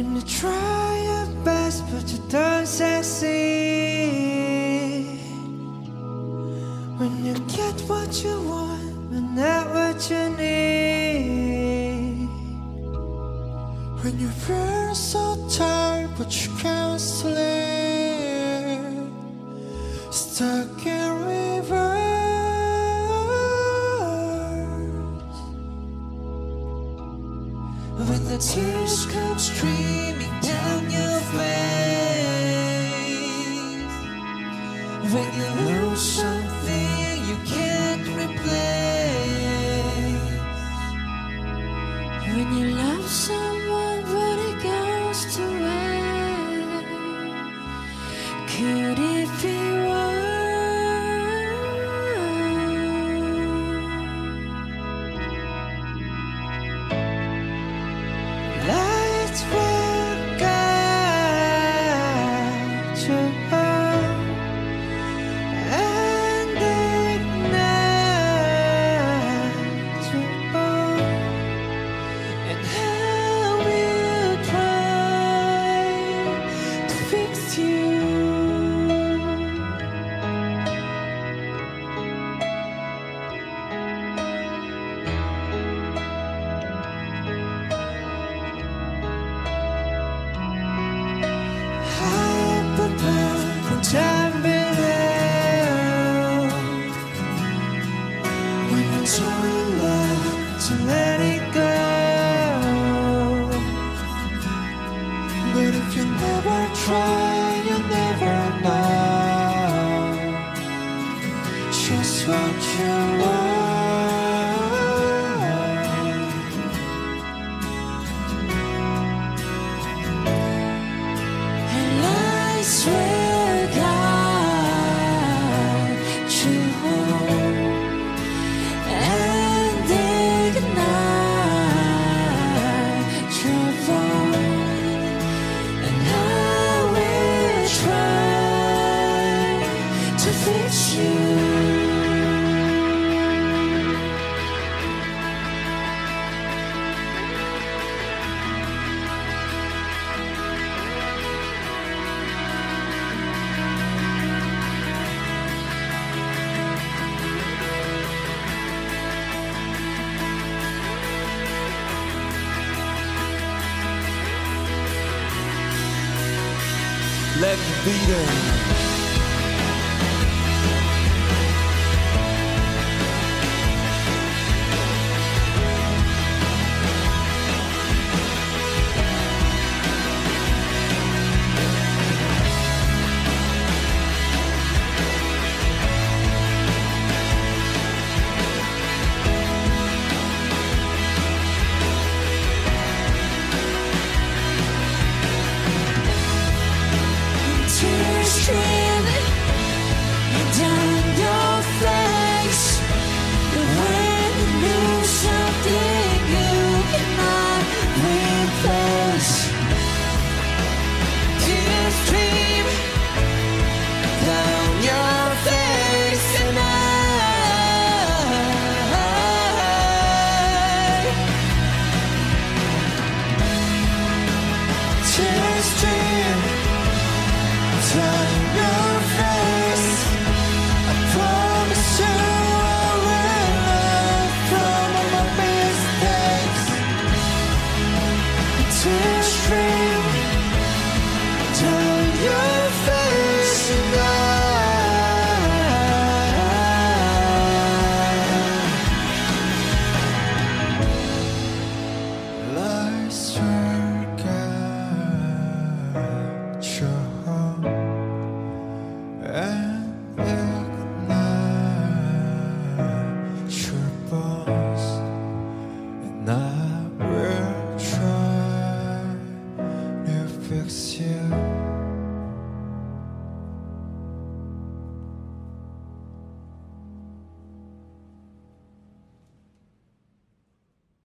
When you try your best but you don't succeed, when you get what you want but not what you need, when you feel so tired but you can't sleep, stuck in reverse. When the tears come streaming down your face, when you lose something you can't replace, when you love someone but it goes to waste, could it be worse? lights will guide you home and ignite you home, and how we'll try to fix you. Up above and down below, when you're so in love to let it go. But if you never try, you never know just what you want. And I swear guide you home and ignite your fire, and I will try to fix you. Let me be there. Tears streaming down your face, when you lose something you cannot replace. Tears stream down your face, and Tears stream down your face. I promise you I will learn from all my mistakes. Tears stream down your face, and lies